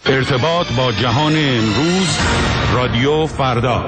ارتباط با جهان امروز، رادیو فردا.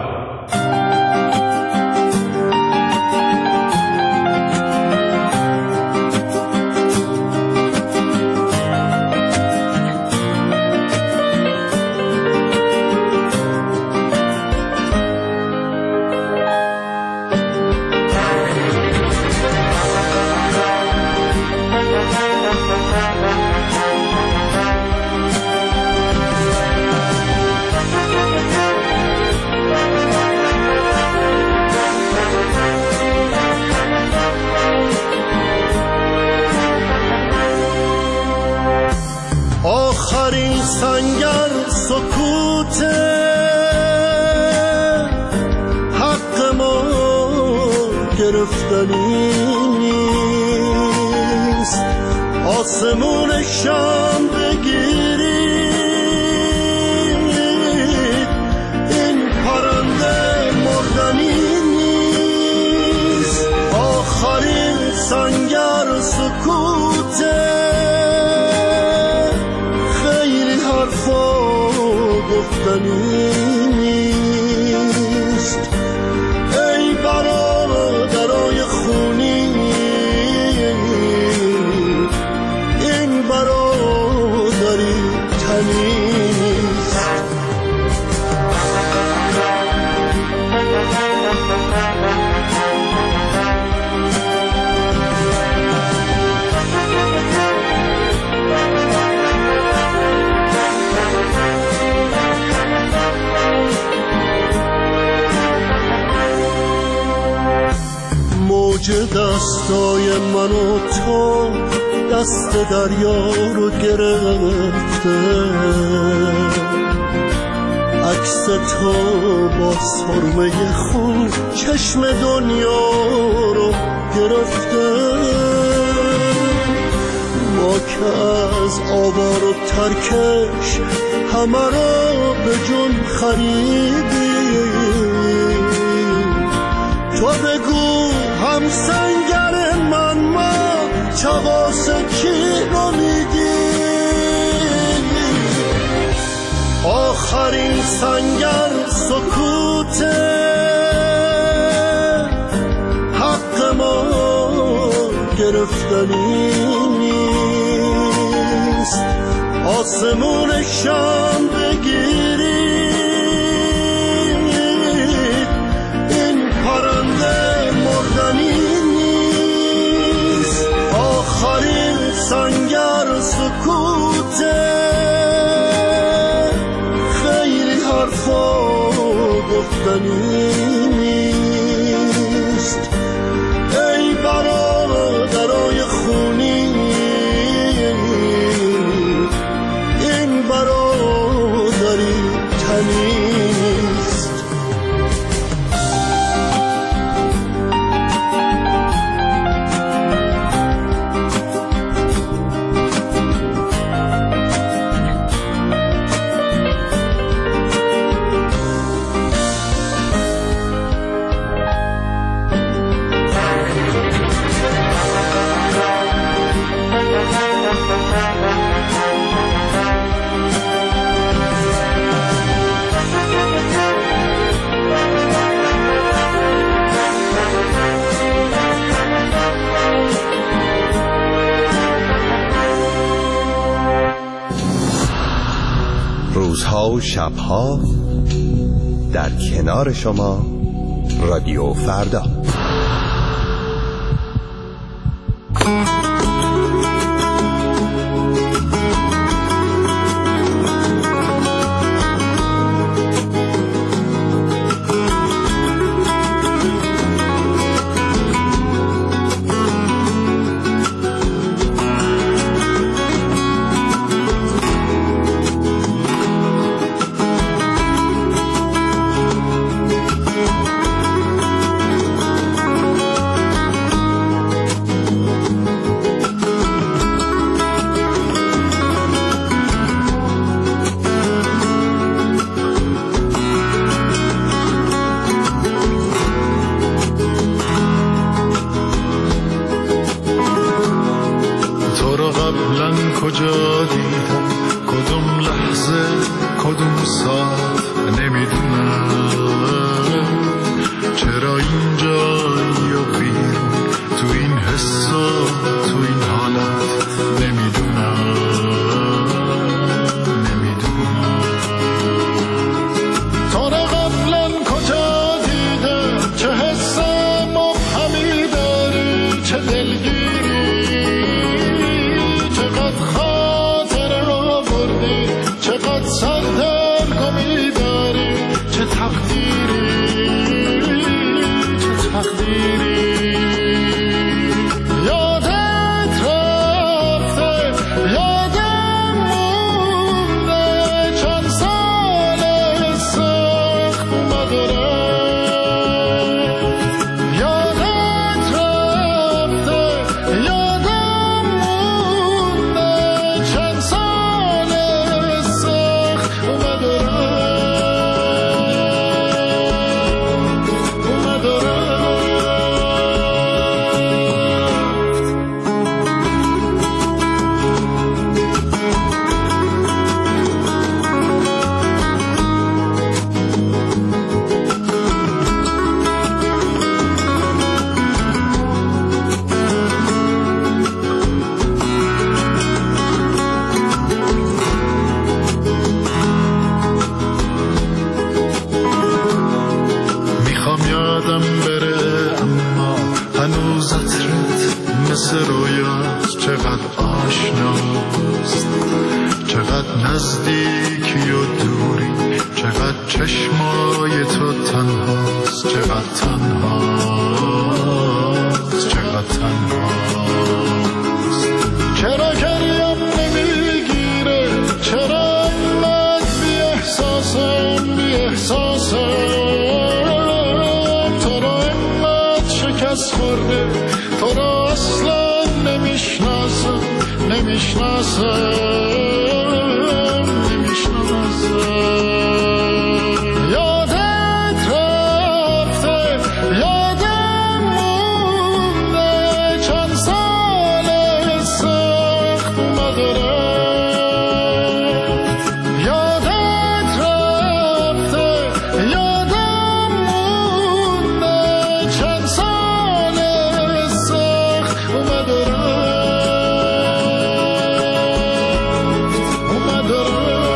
آخرین سنگر سکوت حق ما گرفتنی نیست، آسمون شام بگیرید این پرنده مردنی نیست. آخرین سنگر سکوت گفتنی نیست. ای برادرای خونی، این برادری تنی نیست. موج دستای من و تو دست دریا رو گرفته، عکس تو با سرمه خون چشم دنیا رو گرفته. ما که از آوار و ترکش همه رو به جون خریدیم، تو بگو هم سنگر من ما چواس کی رو میدیم. آخرین سنگر سکوت حق ما گرفتنی نیست، آسمون شام بگیرید این پرنده مردنی نیست. آخرین سنگر سکوت خیلی حرفا گفتنی نیست. ای برادرای خونی، این برادری تنی نیست. روزها و شبها در کنار شما، رادیو فردا. ساعت نمیدونم چرا اینجا یا بیرون، تو این حسا تو این حالت نمیدونم تا قبلا کجا دیدم چه حس مبهمی داری، چه دلگیری، چقدر خاطر را بردی، چقدر سردرگمی داری، چه تقدیری، چه تقدیری. یادت رفته یادم مونده چند سال سخت اومد و رفت. یادت رفته یادم مونده چند سال سخت اومد و رفت، اومد و رفت. میخوام یادم بره اما هنوز عطرت مثل رویاست، چقدر آشناست، چقدر نزدیکی و دوری، چقدر چشمای تو تنهاست، چقدر تنهاست، چقدر تنهاست. چرا گریم نمیگیره، چرا انقدر بی احساسم، بی احساسم، تو را انقدر شکست خورده، تو را اصلا نمیشناسم، نمیشناسم، نمیشناسم. یادت رفته یادم مونده چند سال سخت اومد و رفت. یادت رفته یادم مونده چند سال سخت اومد و رفت، اومد و رفت، اومد و رفت، اومد و رفت.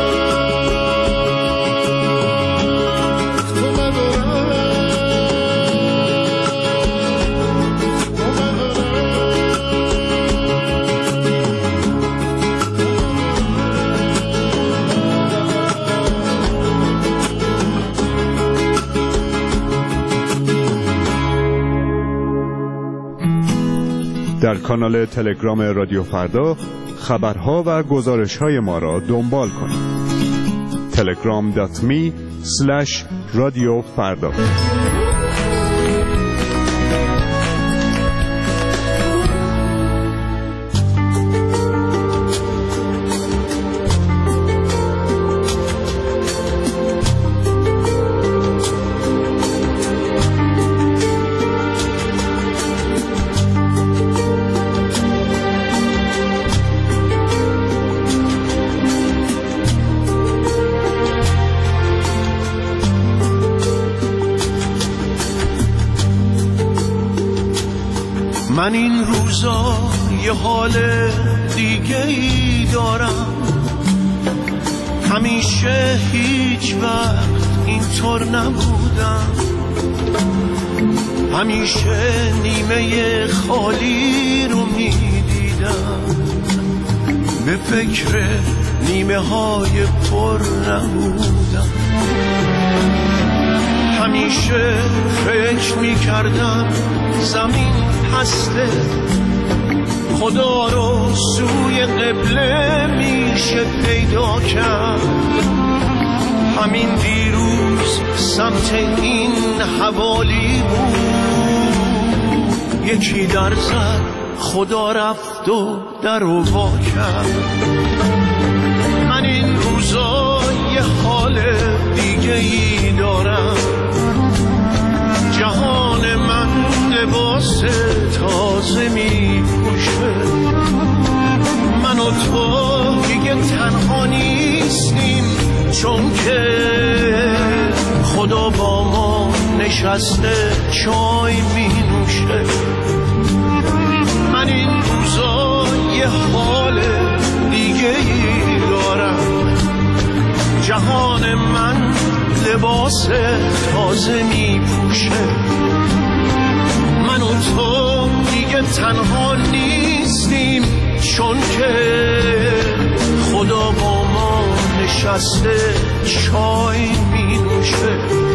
در کانال تلگرام رادیو فردا خبرها و گزارش‌های ما را دنبال کنید. telegram.me/رادیوفردا. من این روزا یه حال دیگه ای دارم، همیشه هیچ وقت اینطور نبودم، همیشه نیمه خالی رو میدیدم، به فکر نیمه های پر نبودم. همیشه فکر میکردم زمین هسته، خدا رو سوی قبله میشه پیدا کرد. همین دیروز سمت این حوالی بود، یکی در زد خدا رفت و در و وا کرد. من این روزا یه حال دیگه ای دارم، جهان من لباس تازه می پوشه، من و تو دیگه تنها نیستیم، چون که خدا با ما نشسته چای می نوشه. من این روزا یه حال دیگه ای دارم، جهان من لباس تازه می پوشه. من و تو دیگه تنها نیستیم، چون که خدا با ما نشسته چای می نوشه.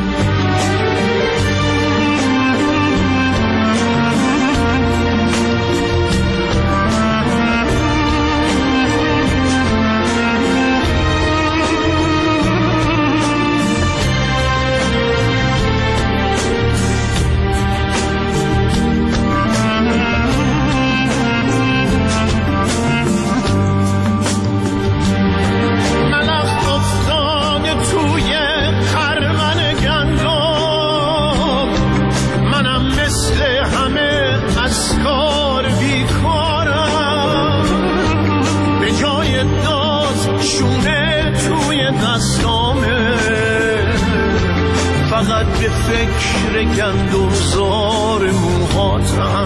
فقط به فکر گندمزار موهاتم.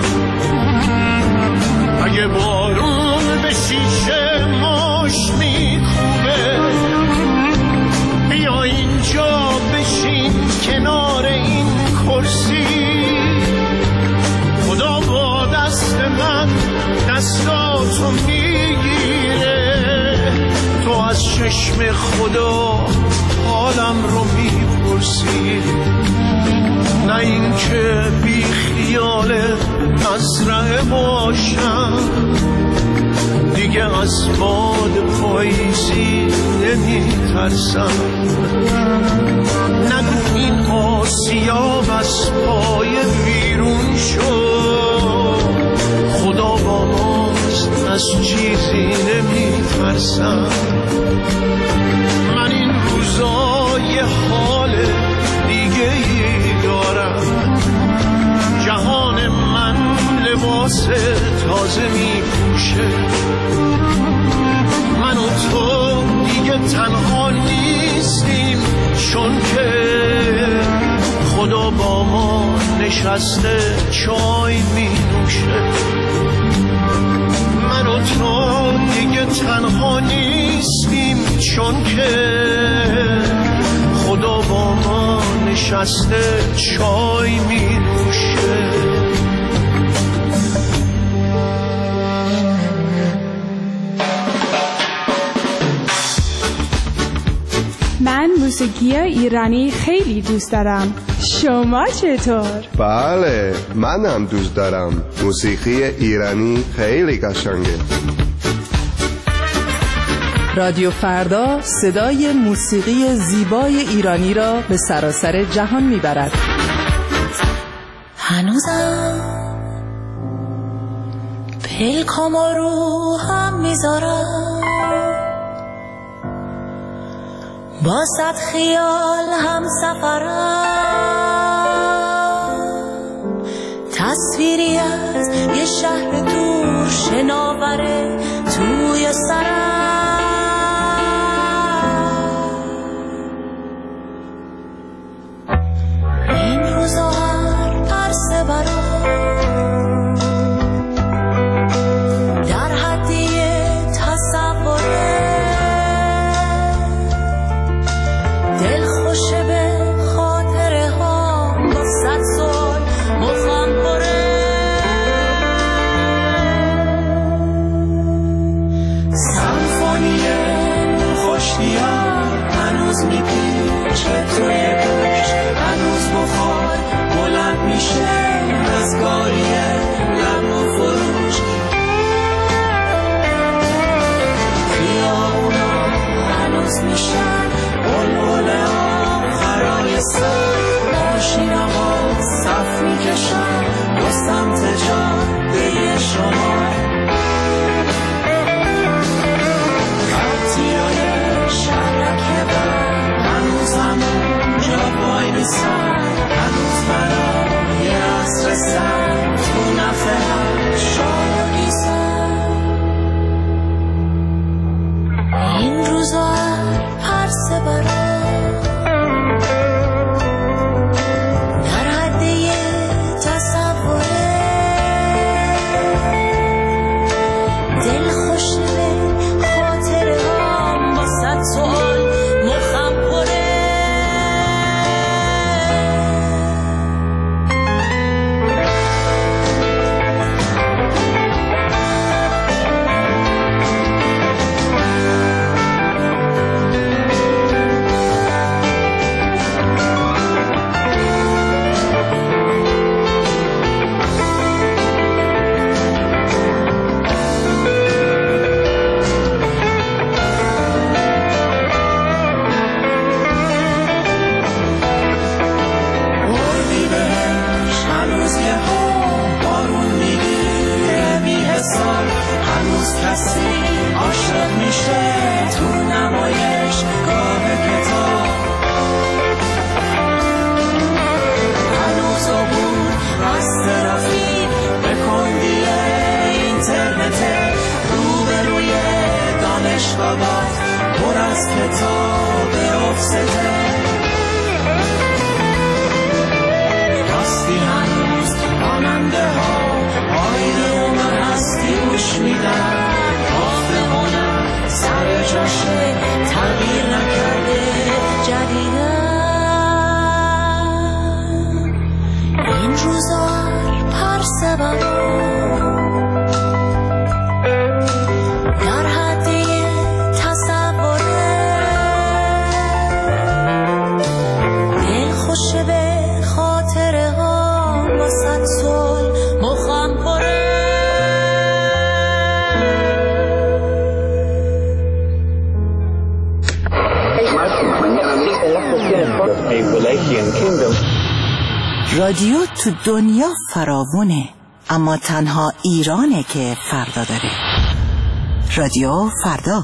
اگه بارون به شیشه ماش میکوبه، بیا اینجا بشین کنار این کرسی. خدا با دست من دستاتو میگیره، تو از چشم خدا حالم رو میپرسی. نه این که بی خیال مزرعه باشم، دیگه از باد پاییزی نمیترسم. نگو این آسیاب از پای بیرون شد، خدا با ماست از چیزی نمیترسم. من این روزا یه حال دیگه ای دارم، جهان من لباس تازه می پوشه. من و تو دیگه تنها نیستیم، چون که خدا با ما نشسته چای می نوشه. من و تو دیگه تنها نیستیم، چون که خدا با ما نشسته چای می نوشه. من موسیقی ایرانی خیلی دوست دارم. شما چطور؟ بله، منم دوست دارم. موسیقی ایرانی خیلی قشنگه. رادیو فردا صدای موسیقی زیبای ایرانی را به سراسر جهان میبرد. هنوزم پلکام رو هم میذارم، با صد خیال هم سفرم، تصویری از یه شهر دور شناوره توی سرم. این روزا هر عرصه برام در حدی تصوره، دل خوشه به خاطره ها با صد سال مخم پره. سمفونی خوشتیار هنوز میپیچه توی گوش، هنوز بخار بلند میشه از گاریه لب و فروش. خیابونا هنوز میشن بلبل آخرای سر، ماشینا با صف میکشن با سمت جاده شما. خطیای شبکه بر هنوز همونجا وای میسن، هنوز برای عصر سر تو نفه هم شاگیزن. این روزا هر سه لبت پر از کتاب افسته هستی هنوز ماننده ها آینه و من هستی گوش میدم آسمانم سر جاشه تغییر نکرده جدیدم این روزار پرسه برام در حدی تصوره دل خوشه به خاطره ها وسط سال مخم پره رادیو تو دنیا فراوونه اما تنها ایرانه که فردا داره. رادیو فردا.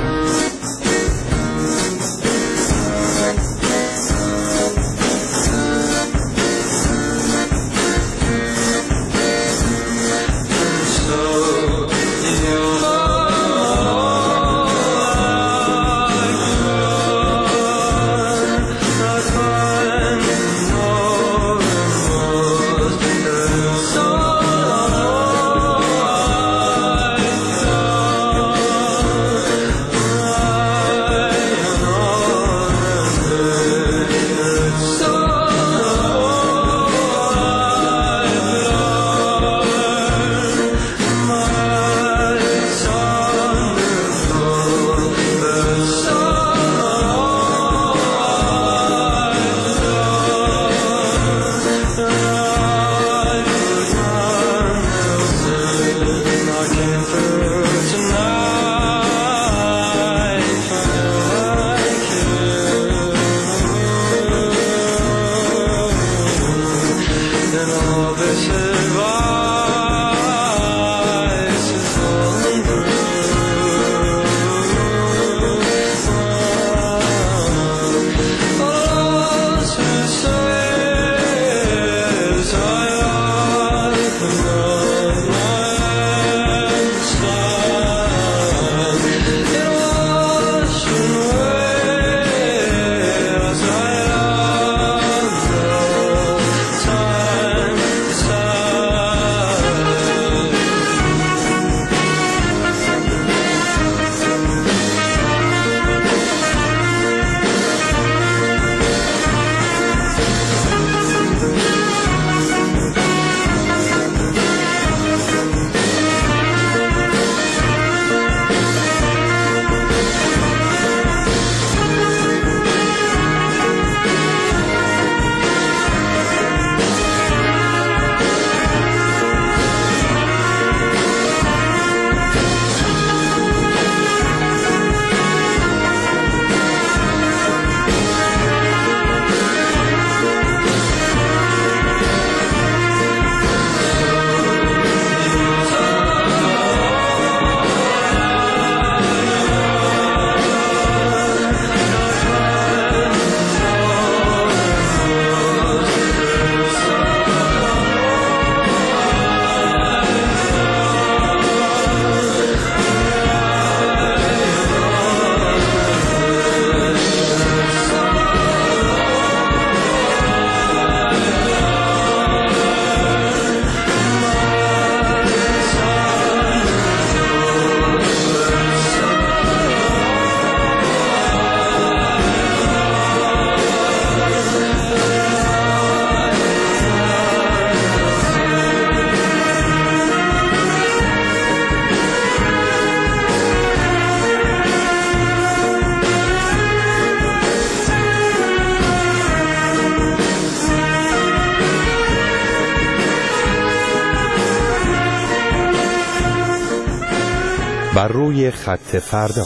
بر روی خط فردا.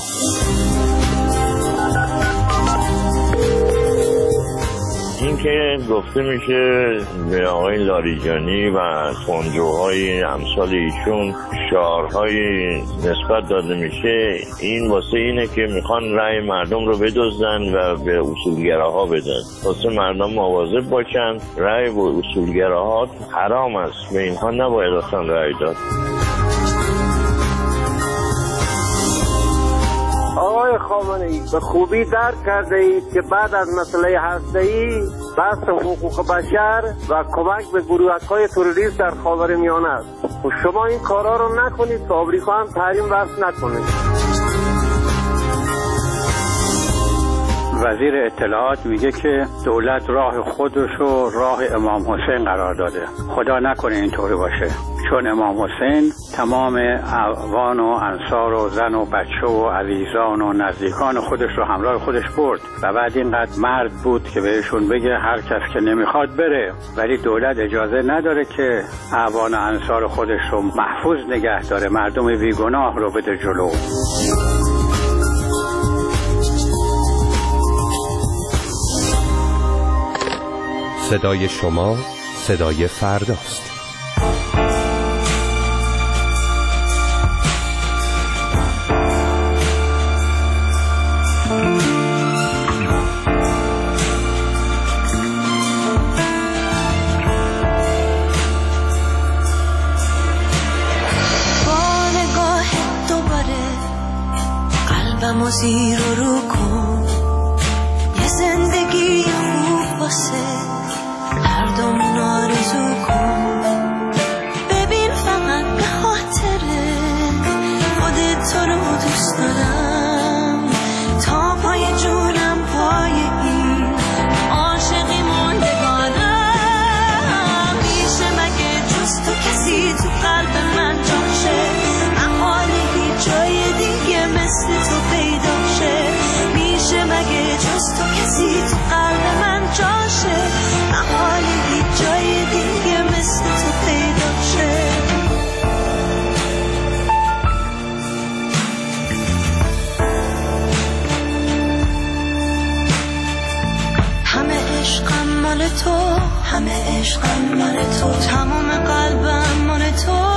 این که گفته میشه به آقای لاریجانی و خونجوهای امثال ایشون شعارهای نسبت داده میشه، این واسه اینه که میخوان رأی مردم رو بدزدن و به اصولگراها بدن، واسه مردم مواظب باشن. رأی به اصولگراها حرام است، به اینها نباید اصلا رأی داد. آقا خامنه‌ای به خوبی درک کرده اید که بعد از مسئله هسته‌ای بحث حقوق بشر و کمک به گروه‌های تروریست در خاورمیانه است. و شما این کارا رو نکنید که آمریکا هم تحریم وضع نکنه. وزیر اطلاعات میگه که دولت راه خودش و راه امام حسین قرار داده. خدا نکنه اینطوری باشه، چون امام حسین تمام اعوان و انصار و زن و بچه و عزیزان و نزدیکان خودش رو همراه خودش برد و بعد اینقدر مرد بود که بهشون بگه هر کس که نمیخواد بره، ولی دولت اجازه نداره که اعوان و انصار خودش رو محفوظ نگه داره، مردم بیگناه رو بده جلو. صدای شما صدای فرداست. با نگاه دوباره قلبم زیر و رو کن، یه زندگی خوب واسه هردمون آرزو کن. ببین فقط به خاطره خودت تو رو دوست دارم، تا پای جونم پای این عاشقی موندگارم. میشه مگه جز تو کسی تو قلب من جاشه، محاله هیچ جای دیگه مثل تو پیدا شه. میشه مگه جز تو کسی تو قلب من جاشه، محاله هیچ جای دیگه مثل تو پیدا شه. همه عشقم مال تو، همه عشقم مال تو، تمام قلبم مال تو.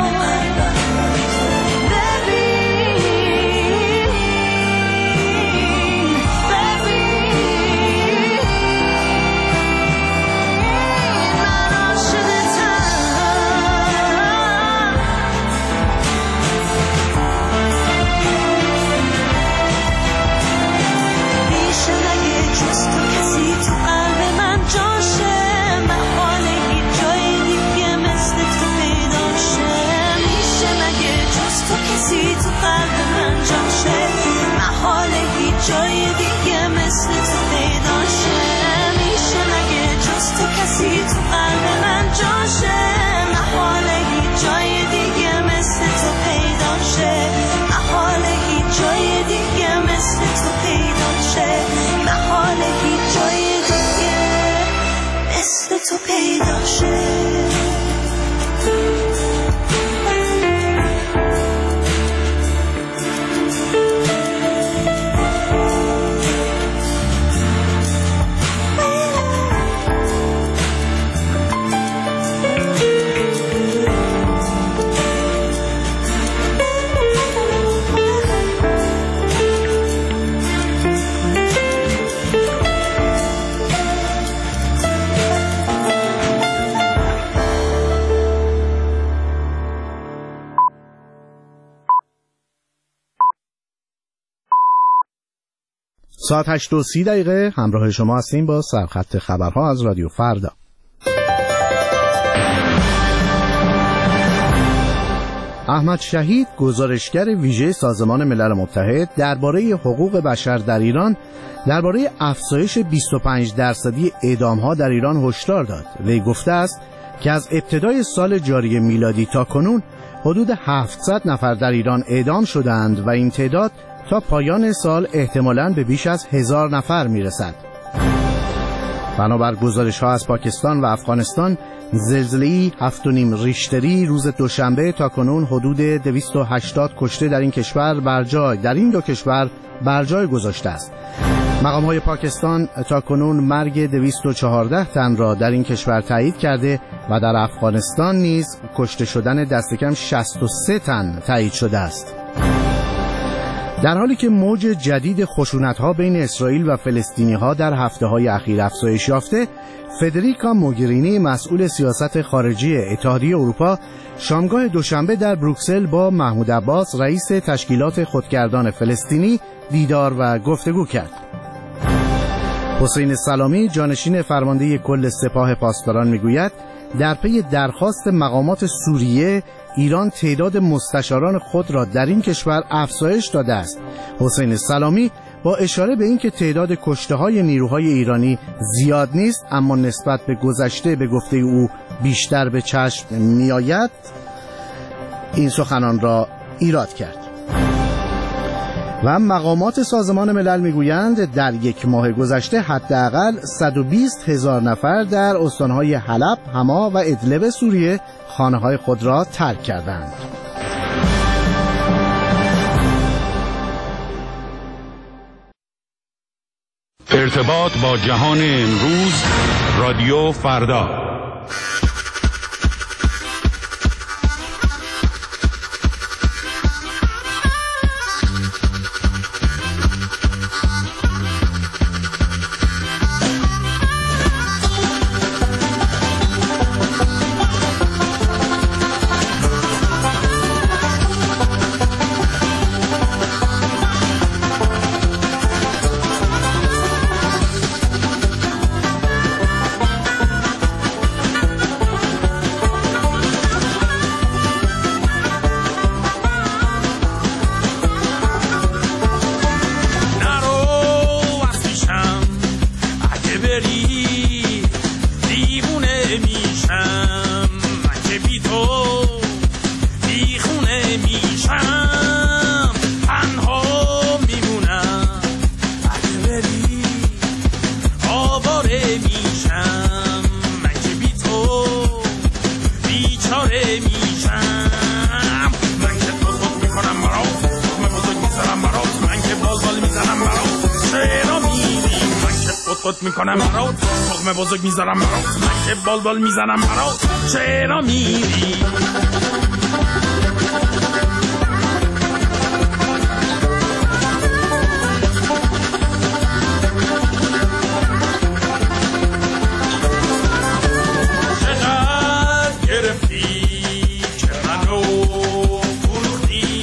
جای دیگه مثل تو پیدا شه. میشه مگه جز تو کسی تو قلب من جاشه، محاله هیچ جای دیگه مثل تو پیدا شه. محاله هیچ جای دیگه مثل تو پیدا شه، محاله هیچ جای دیگه مثل تو پیدا شه. ساعت 8:30 همراه شما هستیم با سرخط خبرها از رادیو فردا. احمد شهید، گزارشگر ویژه سازمان ملل متحد درباره حقوق بشر در ایران، درباره افزایش 25% اعدام‌ها در ایران هشدار داد. وی گفته است که از ابتدای سال جاری میلادی تا کنون حدود 700 نفر در ایران اعدام شدند و این تعداد تا پایان سال احتمالاً به بیش از 1000 نفر میرسد. بنابر گزارش‌ها از پاکستان و افغانستان، زلزله‌ای 7.5 ریشتری روز دوشنبه تا کنون حدود 280 کشته در این دو کشور بر جای گذاشته است. مقام‌های پاکستان تا کنون مرگ 214 تن را در این کشور تایید کرده و در افغانستان نیز کشته شدن دست کم 63 تن تایید شده است. در حالی که موج جدید خشونت‌ها بین اسرائیل و فلسطینی‌ها در هفته‌های اخیر افزایش یافته، فدریکا موگرینی مسئول سیاست خارجی اتحادیه اروپا شامگاه دوشنبه در بروکسل با محمود عباس رئیس تشکیلات خودگردان فلسطینی دیدار و گفتگو کرد. حسین سلامی جانشین فرمانده کل سپاه پاسداران میگوید در پی درخواست مقامات سوریه ایران تعداد مستشاران خود را در این کشور افزایش داده است. حسین سلامی با اشاره به اینکه تعداد کشته‌های نیروهای ایرانی زیاد نیست اما نسبت به گذشته به گفته او بیشتر به چشم می‌آید این سخنان را ایراد کرد. و مقامات سازمان ملل میگویند در یک ماه گذشته حداقل 120,000 نفر در استانهای حلب، حما و ادلب سوریه خانه‌های خود را ترک کردند. ارتباط با جهان امروز، رادیو فردا. میکنم برات تخم بزرگ میذارم برات من که بال میزنم برات چرا میری چقدر گرفتی که منو فروختی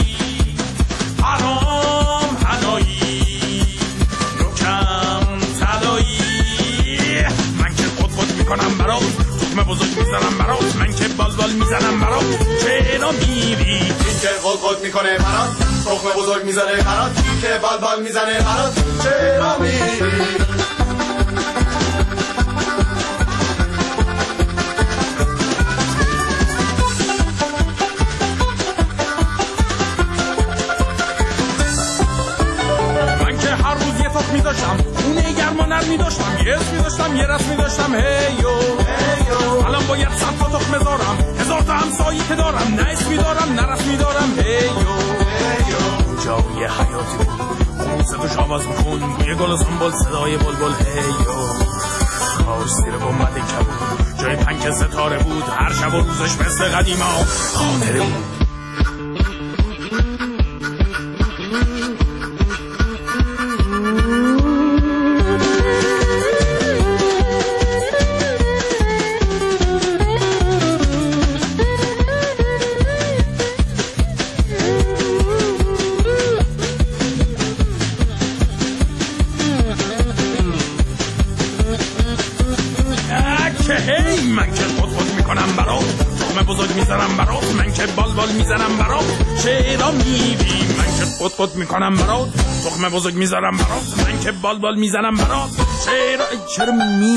حرام حلایی نوکم تلایی من که خود میکنم برات تخم بزرگ میزنم برات من که بال میزنم برات چرا میری این که خود میکنه برات تخم بزرگ میزنه برات که بال میزنه برات چرا میری می‌داشتم اونه گرما نرمی داشتم یه اسمی داشتم یه رسمی داشتم هیو الان باید 100 تا تخم بذارم 1000 تا همسایی که دارم نه اسمی دارم نه رسمی دارم هیو جا یه حیاتی بود اون صداش آواز میخون بوی گل و سنبول صدای بلبل هیو کاش زیر گنبد کبود جای پنک ستاره بود هر شب و روزش مثل قدیما خاطره بود من که خود میکنم برات تخم بزرگ میزنم برات من که بال میزنم برات چرا میری من که خود میکنم برات تخم بزرگ میزنم برات من که بال میزنم برات چرا میری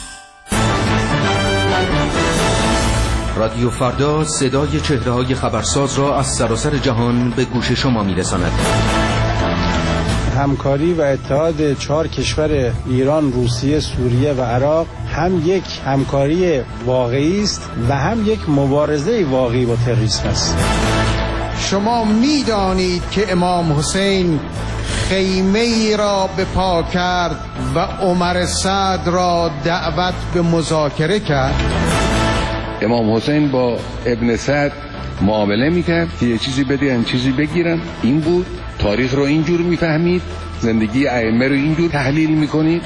رادیو فردا صدای چهره‌های خبرساز را از سراسر جهان به گوش شما میرساند. همکاری و اتحاد 4 کشور ایران، روسیه، سوریه و عراق هم یک همکاری واقعی است و هم یک مبارزه واقعی با تروریسم است. شما می‌دانید که امام حسین خیمه ای را به پا کرد و عمر سعد را دعوت به مذاکره کرد. امام حسین با ابن سعد معامله میکرد که یه چیزی بدهن چیزی بگیرن. این بود. تاریخ رو اینجور میفهمید، زندگی ائمه رو اینجور تحلیل میکنید.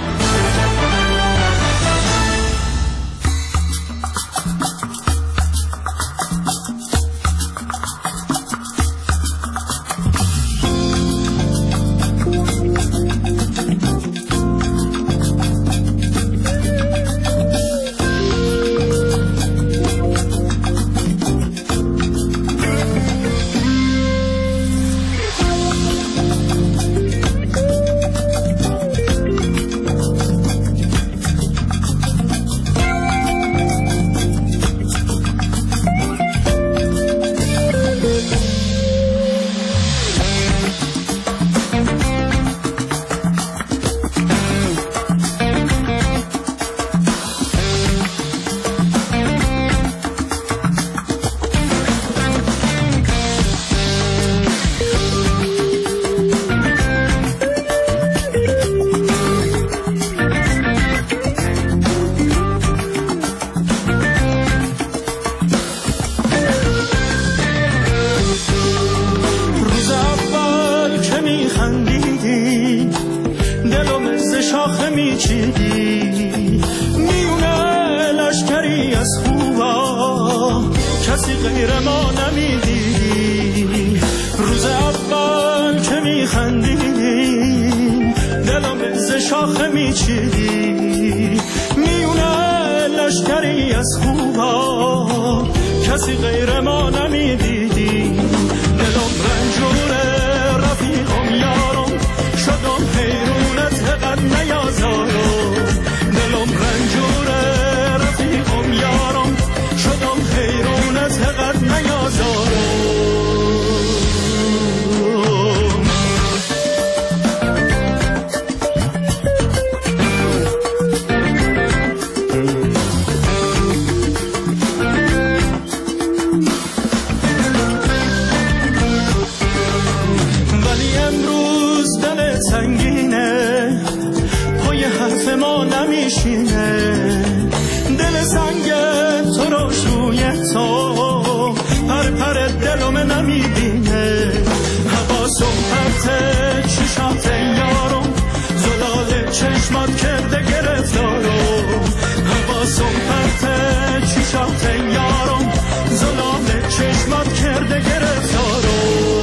شاخه میچیدی میونه لشکری از خوبا کسی غیر ما نمیدیدی روز اول که میخندیدیم دلم ز شاخه میچیدی میونه لشکری از خوبا کسی غیر ما نمیدیدی دلم رنجوره رفیقم یارم شدم حیرونت قد نیازارم دلم رنجوره رفیقم یارم شدم حیرونت قد نیازارم دل سنگ تو رو روی تو پر پر دلم نمیبینه حواسم پرته چشمات یارم زلال چشمات کرده گرفتارم حواسم پرته چشمات یارم زلال چشمات کرده گرفتارم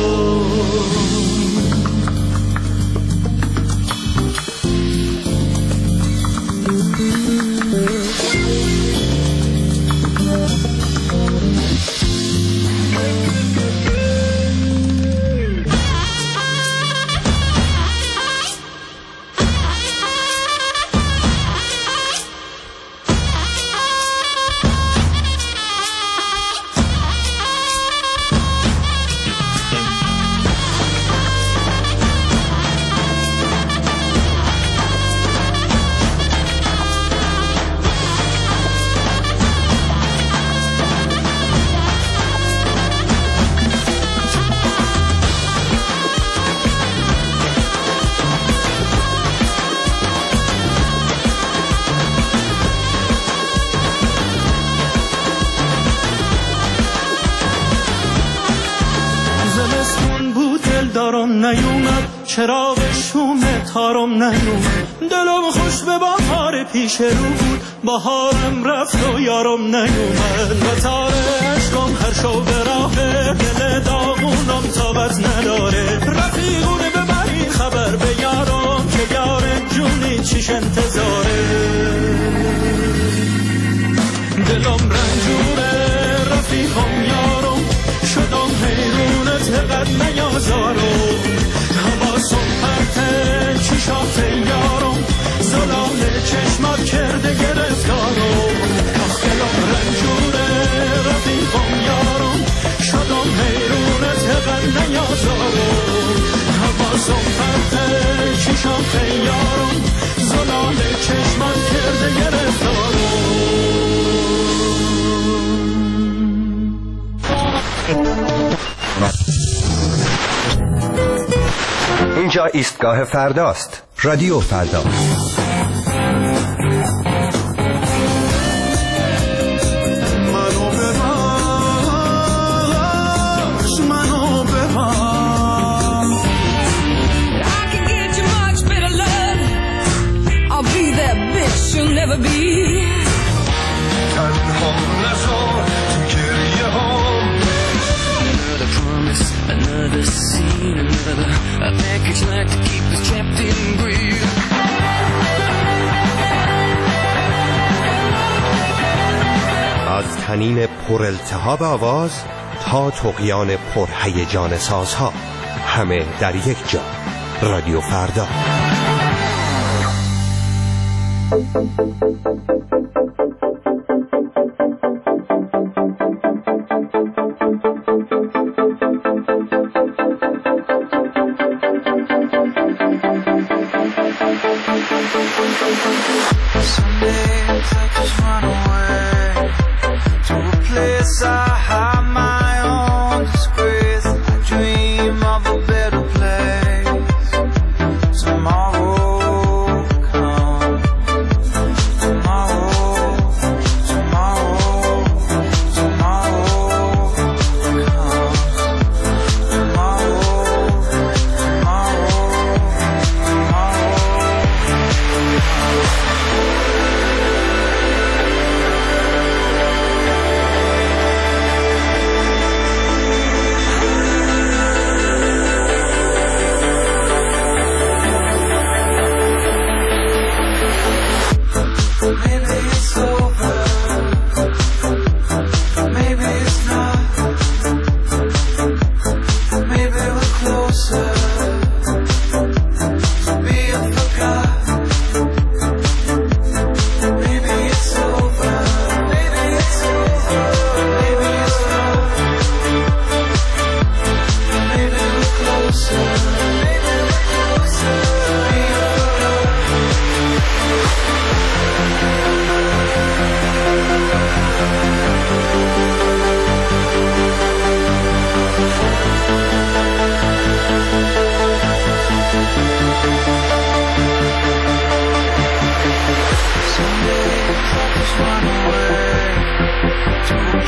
نیومد چراغ شوم تارم نیومد دلم خوش به بهار پیش رو بود بهارم رفت و یارم نیومد و تار عشقم هر شو به راه دل داغونم تابت نداره رفیقونه ببرین خبر به یارم که یار جونی چیش انتظاره دلم رنجوره رفیقم یارم شدم حیرونت قد نیازارم حواسم پرته چشات یارم زلال چشمات کرده گرفتارم دلم رنجوره رفیقم یارم شدم حیرونت قد نیازارم حواسم پرته چشات یارم زلال چشمات کرده گرفتارم اینجا ایستگاه فرداست. رادیو فردا. Another scene, another a package like to keep us trapped in greed. از طنین پر التهاب آواز تا طغیان پر هیجان سازها، همه در یک جا. رادیو فردا. Tomorrow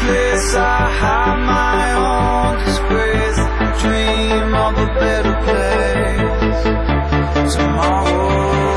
place I have my own disgrace. Dream of a better place tomorrow.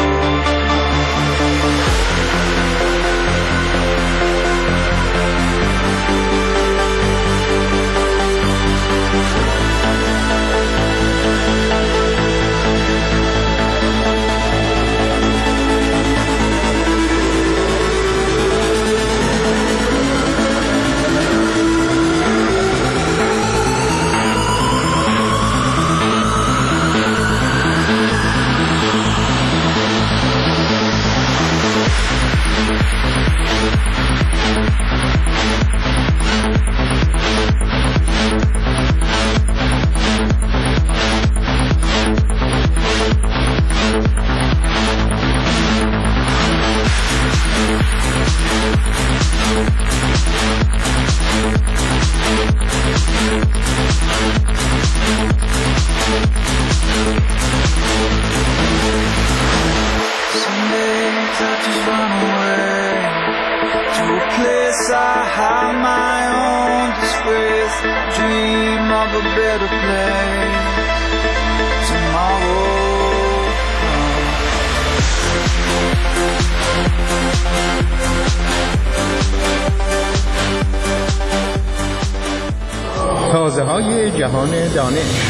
تازه‌های جهان دانش.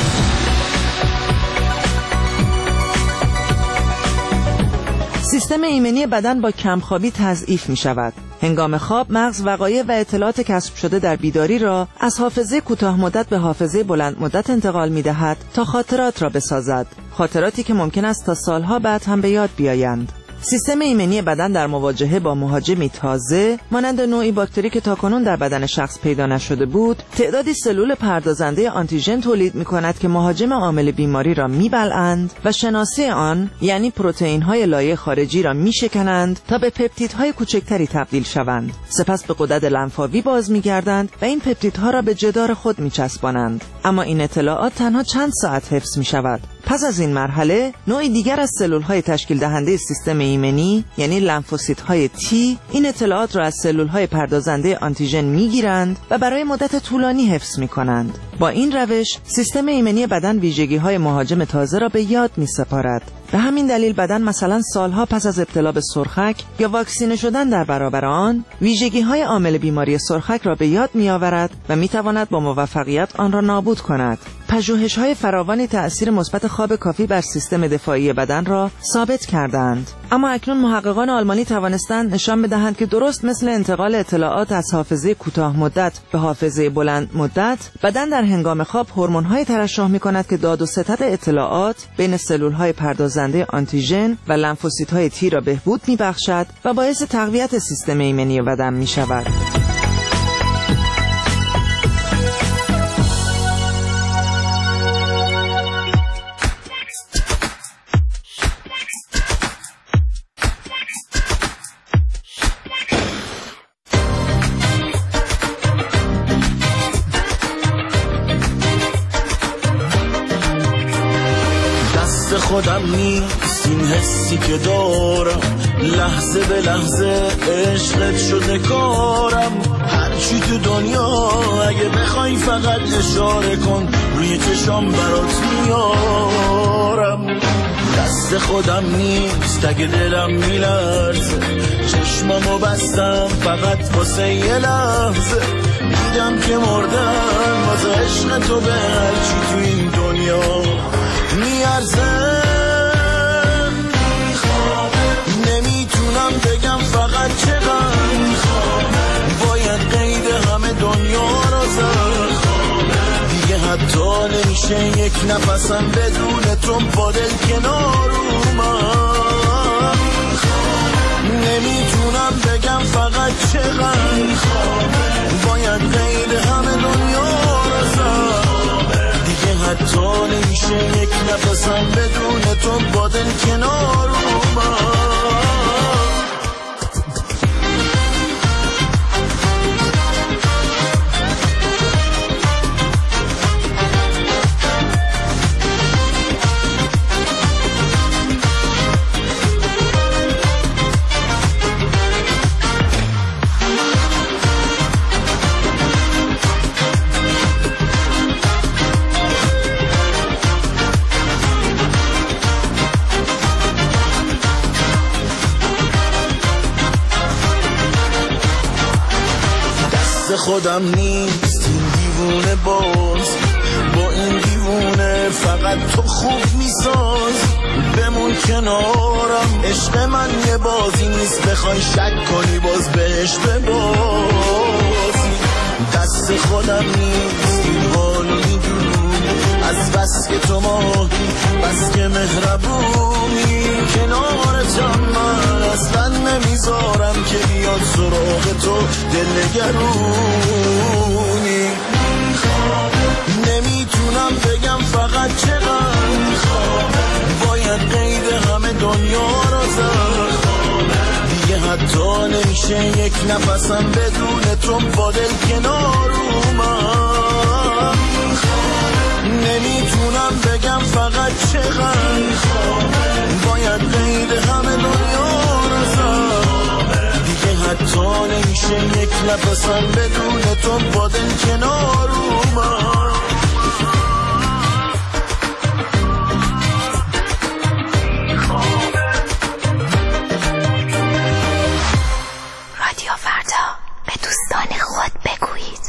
سیستم ایمنی بدن با کمخوابی تضعیف می شود. هنگام خواب مغز وقایع و اطلاعات کسب شده در بیداری را از حافظه کوتاه مدت به حافظه بلند مدت انتقال می دهد تا خاطرات را بسازد. خاطراتی که ممکن است تا سالها بعد هم به یاد بیایند. سیستم ایمنی بدن در مواجهه با مهاجمی تازه مانند نوعی باکتری که تاکنون در بدن شخص پیدا نشده بود، تعدادی سلول پردازنده آنتیژن تولید می‌کند که مهاجم عامل بیماری را می‌بلعند و شناسی آن یعنی پروتئین‌های لایه خارجی را می‌شکنند تا به پپتیدهای کوچکتری تبدیل شوند. سپس به غدد لنفاوی باز می‌گردند و این پپتیدها را به جدار خود می‌چسبانند. اما این اطلاعات تنها چند ساعت حفظ می‌شود. پس از این مرحله نوعی دیگر از سلول‌های تشکیل دهنده سیستم ایمنی یعنی لنفوسیت‌های تی این اطلاعات را از سلول‌های پردازنده آنتیژن می‌گیرند و برای مدت طولانی حفظ می‌کنند. با این روش سیستم ایمنی بدن ویژگی‌های مهاجم تازه را به یاد می‌سپارد. به همین دلیل بدن مثلا سالها پس از ابتلا به سرخک یا واکسینه شدن در برابر آن ویژگی‌های عامل بیماری سرخک را به یاد می‌آورد و می‌تواند با موفقیت آن را نابود کند. پژوهش‌های فراوانی تأثیر مثبت خواب کافی بر سیستم دفاعی بدن را ثابت کردند. اما اکنون محققان آلمانی توانستند نشان بدهند که درست مثل انتقال اطلاعات از حافظه کوتاه مدت به حافظه بلند مدت، بدن در هنگام خواب هورمون‌های ترشح می‌کند که داد و ستد اطلاعات بین سلول‌های پردازنده آنتیژن و لنفوسیت‌های تی را بهبود می‌بخشد و باعث تقویت سیستم ایمنی بدن می‌شود. خودم نیست این حسی که دارم، لحظه به لحظه عشقت شده کارم. هرچی تو دنیا اگه بخوای فقط اشاره کن، روی چشام برات میارم. دست خودم نیست اگه دلم میلرزه، چشمامو بستم فقط واسه یه لحظه. دیدم که مردم واسه عشق تو به هرچی تو این دنیا میارزه. نمیتونم بگم فقط چقدر باید قید همه دنیا رو زد. دیگه حتی نمیشه یک نفسم بدون تو با دل کنار اومد. نمیتونم بگم فقط چقدر باید قید همه دنیا رو زد. حتی نمیشه یک نفسم بدون تو با دل کنار اومد. خودم نیست این دیوونه باز، با این دیوونه فقط تو خوب میساز. بمون کنارم عشق من یه بازی نیست، بخوای شک کنی باز بهش ببازی. دست خودم نیست این حال میدونی، از بس که تو ماهی بس که مهربونی. کنارتم من اصلا نمیذارم که بیاد سراغ تو دلنگرونی. نمیتونم بگم فقط چقدر باید قید همه دنیا را زد. دیگه حتی نمیشه یک نفسم بدون تو با دل کنار اومد. نمیتونم بگم فقط چقدر باید قید همه دنیا را زد. دیگه حتی نمیشه یک نفسم بدون تو با دل کنار اومد. رادیو فردا، به دوستان خود بگویید.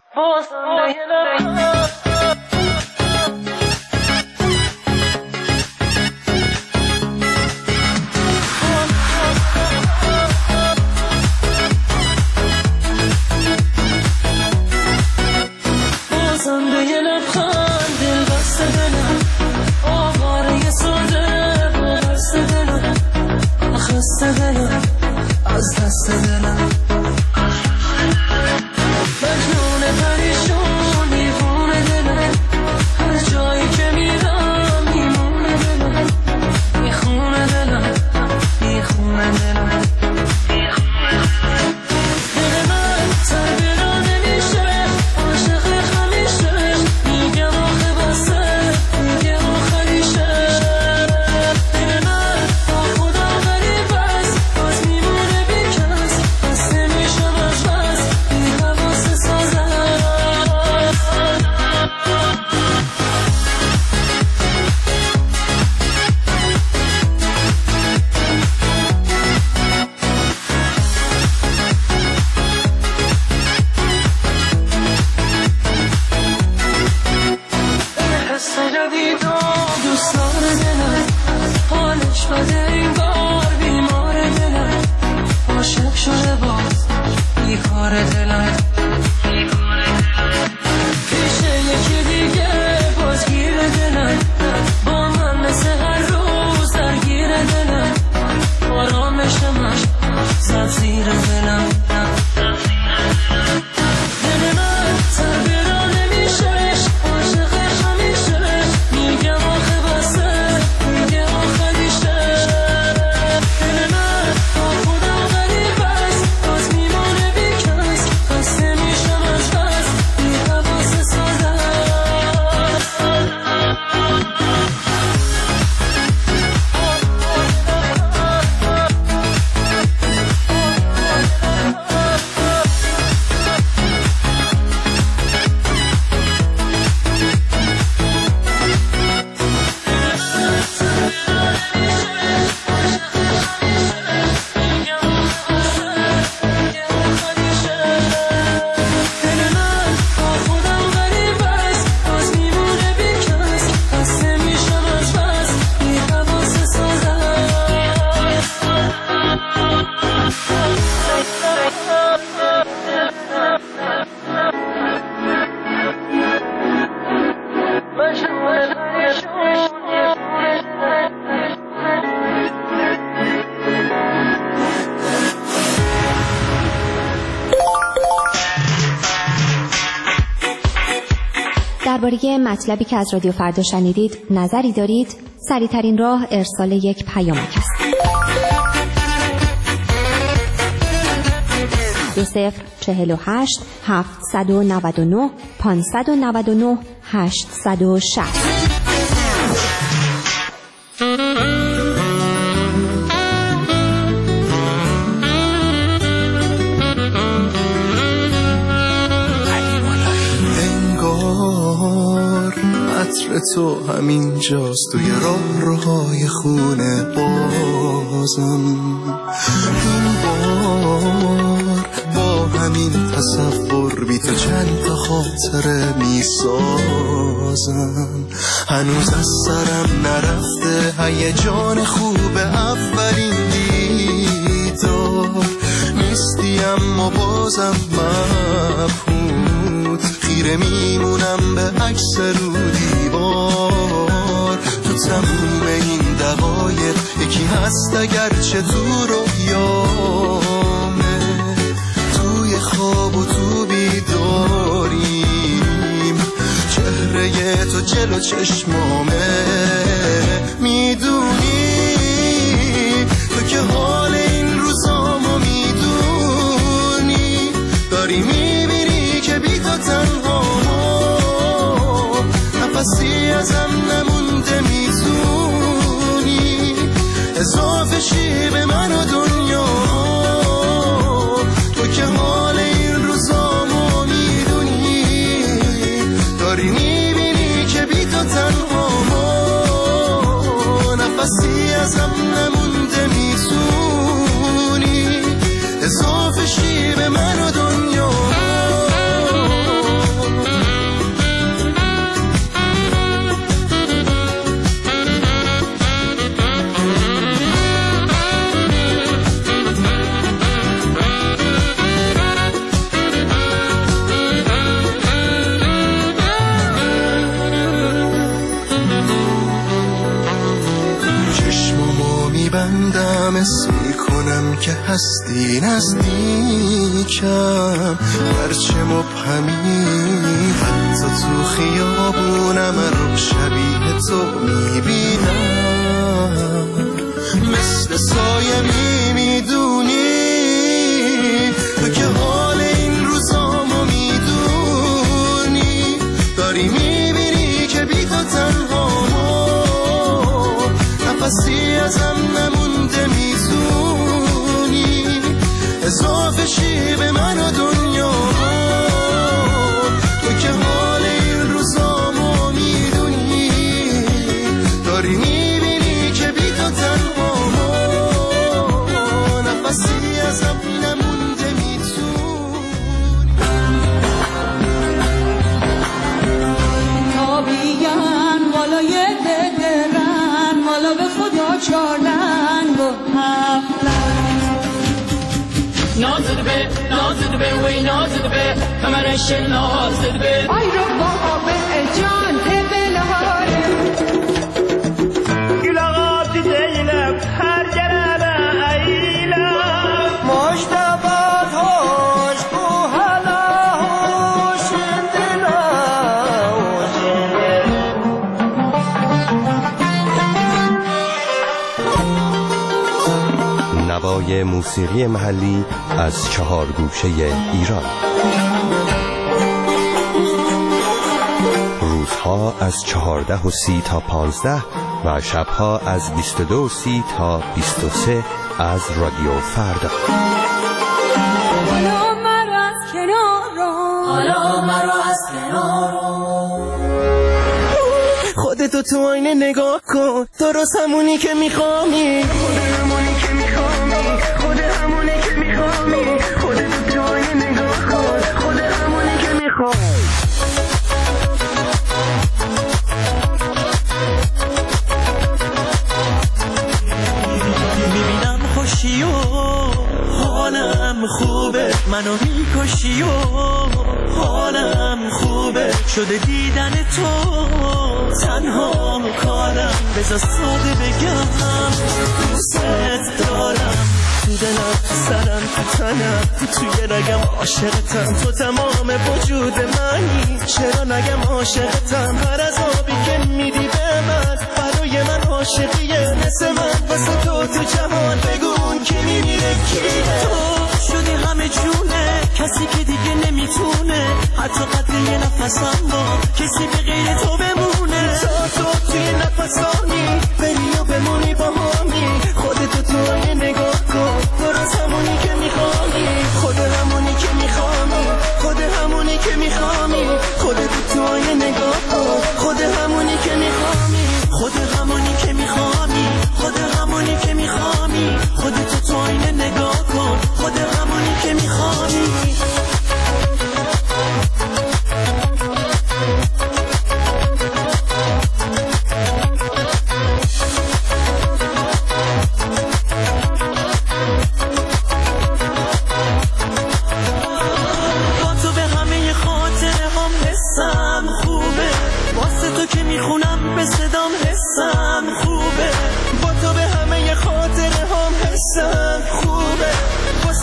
از دست دلم مجنون پریشون دیوونه دلم، هر جایی که میرم میمونه دلم، میخونه دلم میخونه دلم. دل من تربیرا نمیشه عاشق همیشه، میگم آخه بسه میگه آخریشه. دل من با خدا غریب است، باز میمونه بیکس، بس نمیشم از بس بی حواس سازم. حس جدیدم دوستان دلم، حالش بده انگار بیمار دلم، عاشق شده باز بیکار دلم. پیش یکی دیگه باز گیر دلم، با من مثل هر روز درگیر دلم، آرامشمش زد زیر دلم. دل من تربیرا نمیشه عاشق همیشه، میگم آخه بسه میگه آخریشه. دل من با خودم غریب است، باز میمونه بیکس، بس نمیشم از بس بی حواس سازم. دل من با خودم غریب است، باز میمونه بیکس، بس نمیشم از بس بی حواس سازم. درباره مطلبی که از رادیو فردا شنیدید نظری دارید؟ سریع‌ترین راه ارسال یک پیامک است. 2048 799 599 860. عطر تو همین جاست توی راهروهای خونه بازم. این بار با همین تصور بی تو چند تا خاطره میسازم. هنوز از سرم نرفته هیجان خوب اولین دیدار. نیستی اما بازم مبهوت، خیره میمونم به عکس رو دیوار. تو تموم این دقایق یکی هست اگرچه تو رویامه، توی خواب و تو بیداریم، چهره تو جلو چشمامه. میدونی تو که حال این روزامو میدونی، داری میبینی که بی تو تنها نفسی ازم نمونده، میتونی اضافه شی به من و دنیا. تو که حال این روزامو میدونی، داری میبینی که بی تو تنها نفسی ازم نمونده، میتونی اضافه شی به من و دنیا. بندم اسم میکنم که هستی نزدیکم، هرچه مبهمی حتی تو خیابونم رو شبیه تو میبینم. مثل سایه میدونی تو که حال این روزامو میدونی، داری میبینی که بی تو تنها نفسی ازم نمونده، میتونی اضافه شی به من و دنیا. تو که حال این روزامو میدونی، داری میبینی که بی تو تنها نفسی ازم نمونده، میتونی تابیگن والای ددرن والا به خدا چارلن و هفلن. نازده به وی نازده به کمرش نازده به آی رو بابا به جان هبل هاره گل آقا دیدیلم هر گربه ایلم مشتبات هاش بو حالا هوشن دلا نوای موسیقی محلی از 4 گوشه ایران. روزها از 14:30 تا 15 و شبها از 22:30 تا 23 از رادیو فردا. حالا مرا از کنار خودتو تو آینه نگاه کن، درست همونی که میخوامی، خود همونی که میخوامی، خود همونی که میخوامی. خودتو تو آینه نگاه کن، خود همونی که میخوامی. میبینم خوشی و حالم خوبه، منو میکشی و حالم خوبه، شده دیدن تو تنها کارم. بذار ساده بگم دوست دارم، تو دلم، تو سرم، تو تنم، توی رگم عاشقتم، تو تمام وجود منی. چرا نگم عاشقتم؟ هر عذابی که میدی به من برای من عاشقیه، مثل من واسه تو جهان بگو اون که میمیره کیه. تو شدی همه جونه، کسی که دیگه نمیتونه حتی قدر یه نفسم با کسی به غیر تو بمونه. تا تو توی نفسانی بری و بمونی با همی، خودتو تو آینه نگاه کن، درست همونی که میخوامی، خود همونی که میخوامی، خود همونی که میخوامی. خودتو تو آینه نگاه کن، خود همونی که میخوامی، خود همونی که میخوامی، خود همونی که میخوامی. خودتو تو آینه نگاه کن، خود همونی که میخوامی.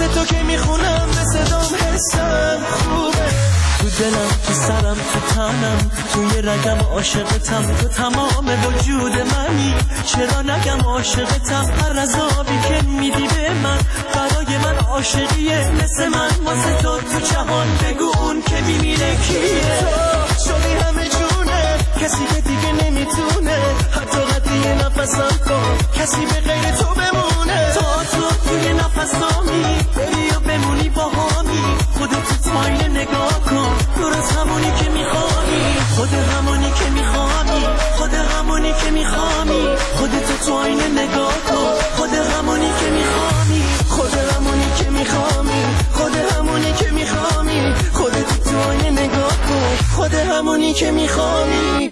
واسه تو که میخونم به صدام حسم خوبه تو دلم تو سرم تو تنم توی رگم عاشقتم تو تمام وجود منی چرا نگم عاشقتم هر عذابی که میدی به من برای من عاشقیه مثل من واسه تو جهان بگو اون که میمیره کیه تو شدی همه جونه کسی که دیگه نمیتونه حتی قدی نفسم کن کسی به غیر تو بمونه تا تو توی نفسامی بری و بمونی با همی خودت تو تاینه نگاه کن درست همونی که میخوانی خود همونی که میخوانی خود همونی که میخوانی خودت تو آینه نگاه کن خود همونی که میخوانی خود همونی که میخوانی خود همونی که میخوانی خودت تو آینه نگاه کن خود همونی که میخوانی